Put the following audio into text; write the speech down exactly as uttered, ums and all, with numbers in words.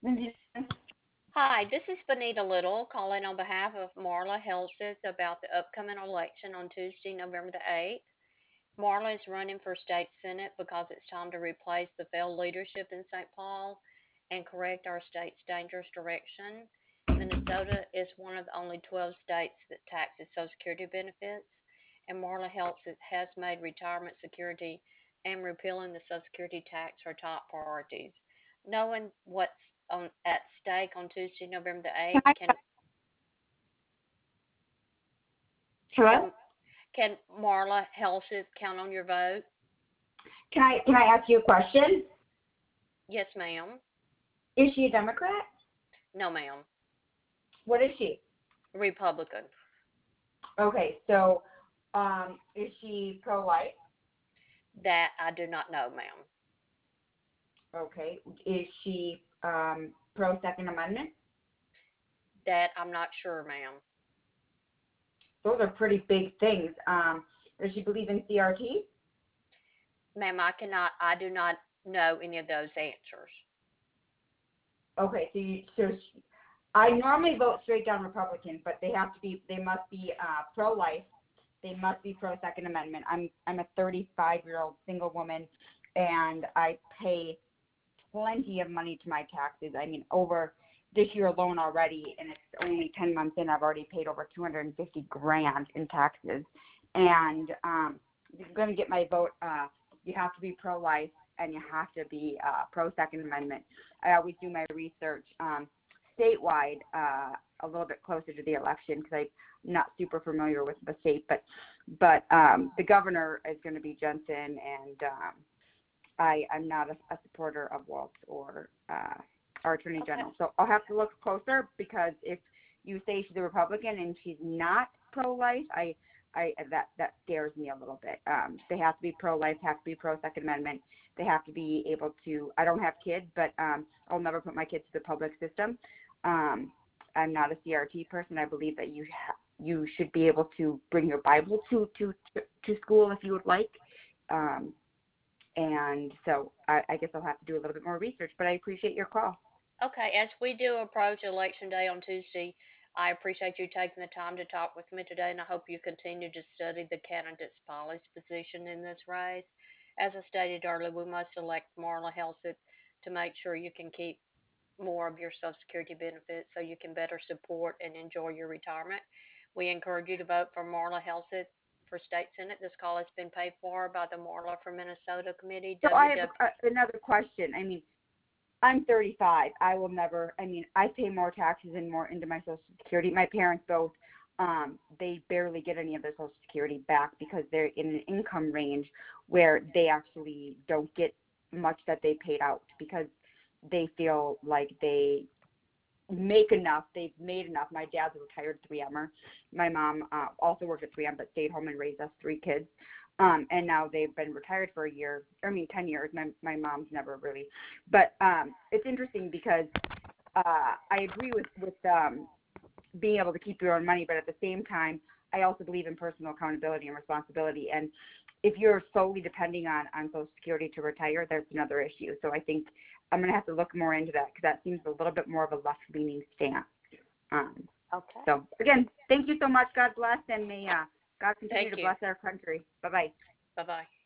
Lindsay. Hi, this is Benita Little calling on behalf of Marla Helseth about the upcoming election on Tuesday, November the eighth. Marla is running for state senate because it's time to replace the failed leadership in Saint Paul and correct our state's dangerous direction. Minnesota is one of the only twelve states that taxes Social Security benefits, and Marla Helseth has made retirement security and repealing the Social Security tax her top priorities. Knowing what's on at stake on Tuesday, November the Can eighth, I, can hello? can can Marla Helseth count on your vote? Can I, can I ask you a question? Yes, ma'am. Is she a Democrat? No, ma'am. What is she? Republican. Okay, so, um, is she pro-life? That I do not know, ma'am. Okay. Is she, um, pro-Second Amendment? That I'm not sure, ma'am. Those are pretty big things. Um, does she believe in C R T? Ma'am, I cannot, I do not know any of those answers. Okay, so you, so she, I normally vote straight down Republican, but they have to be, they must be, uh, pro-life. They must be pro Second Amendment. I'm I'm a thirty-five year old single woman, and I pay plenty of money to my taxes. I mean, over this year alone already, and it's only ten months in, I've already paid over two hundred fifty grand in taxes. And um, if you're going to get my vote, uh, you have to be pro-life and you have to be uh, pro Second Amendment. I always do my research um, statewide uh, a little bit closer to the election because I'm not super familiar with the state, but but um, the governor is going to be Jensen, and um, I, I'm not a, a supporter of Waltz or uh, our Attorney Okay. General. So I'll have to look closer because if you say she's a Republican and she's not pro-life, I, I that that scares me a little bit. Um, they have to be pro-life, have to be pro-Second Amendment. They have to be able to. I don't have kids, but um, I'll never put my kids to the public system. Um, I'm not a C R T person. I believe that you ha- you should be able to bring your Bible to to to school if you would like. Um, and so I, I guess I'll have to do a little bit more research, but I appreciate your call. Okay, as we do approach Election Day on Tuesday, I appreciate you taking the time to talk with me today, and I hope you continue to study the candidate's policy position in this race. As I stated earlier, we must elect Marla Helseth to make sure you can keep more of your Social Security benefits so you can better support and enjoy your retirement. We encourage you to vote for Marla Helseth for State Senate. This call has been paid for by the Marla for Minnesota Committee, So I have W W. a, a, another question. I mean, I'm thirty-five. I will never, I mean, I pay more taxes and more into my Social Security. My parents both, um, they barely get any of their Social Security back because they're in an income range where they actually don't get much that they paid out because they feel like they make enough. They've made enough. My dad's a retired three M'er. My mom uh, also worked at three M, but stayed home and raised us three kids. Um, and now they've been retired for a year. I mean, ten years. My my mom's never really. But um, it's interesting because uh, I agree with with um, being able to keep your own money, but at the same time, I also believe in personal accountability and responsibility. And if you're solely depending on, on Social Security to retire, there's another issue. So I think I'm going to have to look more into that because that seems a little bit more of a left-leaning stance. Um, Okay. so, again, thank you so much. God bless, and may uh, God continue Thank to you. bless our country. Bye-bye. Bye bye.